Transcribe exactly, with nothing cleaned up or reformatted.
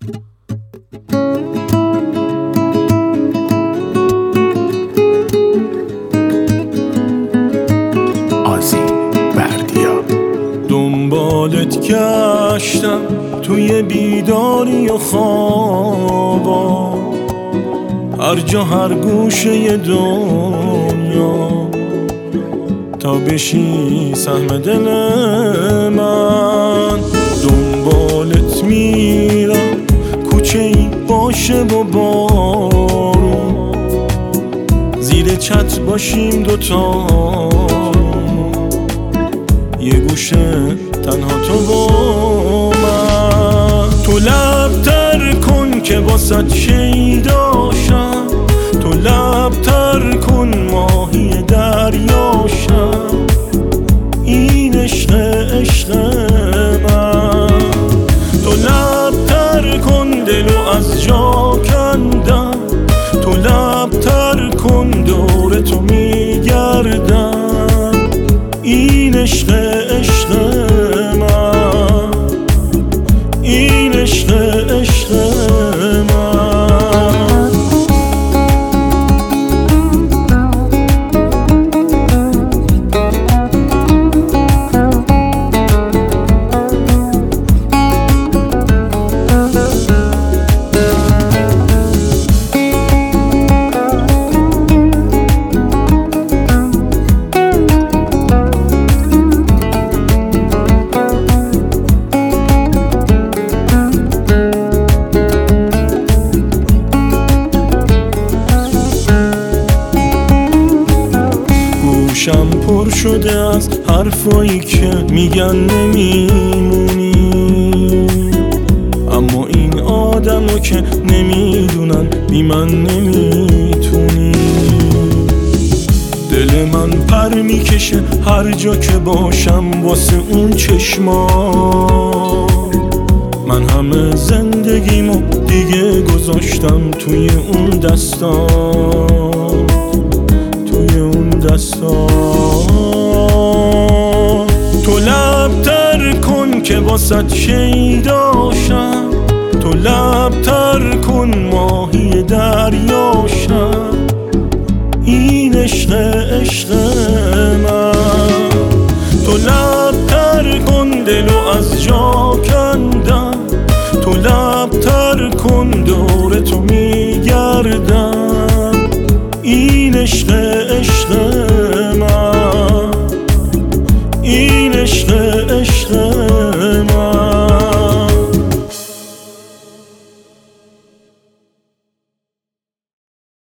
دنبالت گشتم توی بیداری و خوابا، هر جا هر گوشه دنیا، تا بشی سهم دل من. دنبالت میرم کوچه ای باشه و بارون، زیر چت باشیم دوتا، یه گوشه تنها تو با من. تو لب تر کن که واسه شیداشم، تو لب تر کن ماهی دریاشم، این عشق عشق من. تو لب تر کن دلو از جا کندم، تو لب تر کن دور تو میگردم، این عشق عشق من، این عشق عشق من. گوشم پر شده از حرفایی که میگن نمیمونی، اما این آدمو که نمیدونن بی من نمیتونی. دل من پر میکشه هر جا که باشم واسه اون چشما، من همه زندگیمو دیگه گذاشتم توی اون دستا، توی اون دستا. تو لب تر کن که واسه شیداشم، تو لب تر کن ماهی دریاشم، این عشق عشق من. تو لب تر کن دلو از جا کندم، تو لب تر کن دور تو میگردم، این عشق عشق